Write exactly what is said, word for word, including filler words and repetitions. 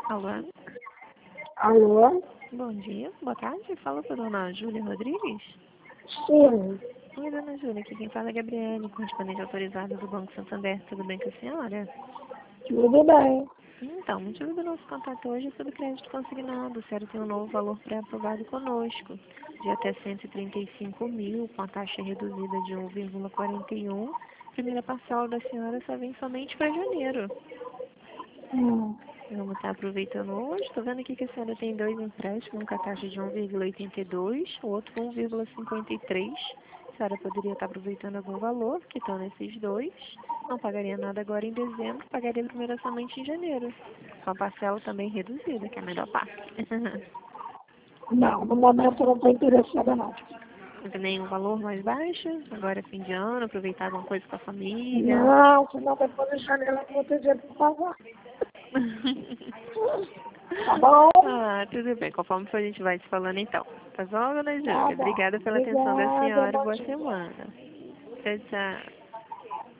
Alô? Alô? Bom dia, boa tarde. Fala com a dona Júlia Rodrigues. Sim, Oi, dona Júlia, aqui quem fala é a Gabriele, correspondente autorizada do Banco Santander. Tudo bem com a senhora? tudo bem. Então, o motivo do nosso contato hoje é sobre crédito consignado. O senhora tem um novo valor pré-aprovado conosco, de até cento e trinta e cinco mil, com a taxa reduzida de um vírgula quarenta e um. Primeira parcela da senhora só vem somente para janeiro. Hum, Vamos estar aproveitando hoje. Estou vendo aqui que a senhora tem dois empréstimos, um com a taxa de um vírgula oitenta e dois, o outro com um vírgula cinquenta e três. A senhora poderia estar aproveitando algum valor, que estão nesses dois. Não pagaria nada agora em dezembro, pagaria primeiro somente em janeiro. Com a parcela também reduzida, que é a melhor parte. não, no momento eu não estou interessada não. Não tem nenhum valor mais baixo? Agora é fim de ano, aproveitar alguma coisa com a família. Não, senão depois de janeiro eu não vou ter dinheiro para pagar. Tá bom? Ah, tudo bem. Conforme for, a gente vai se falando então. Tá bom, dona Tá Júlia? bom. Obrigada pela atenção da Obrigada, senhora. bom Boa dia. semana. Tchau, tchau.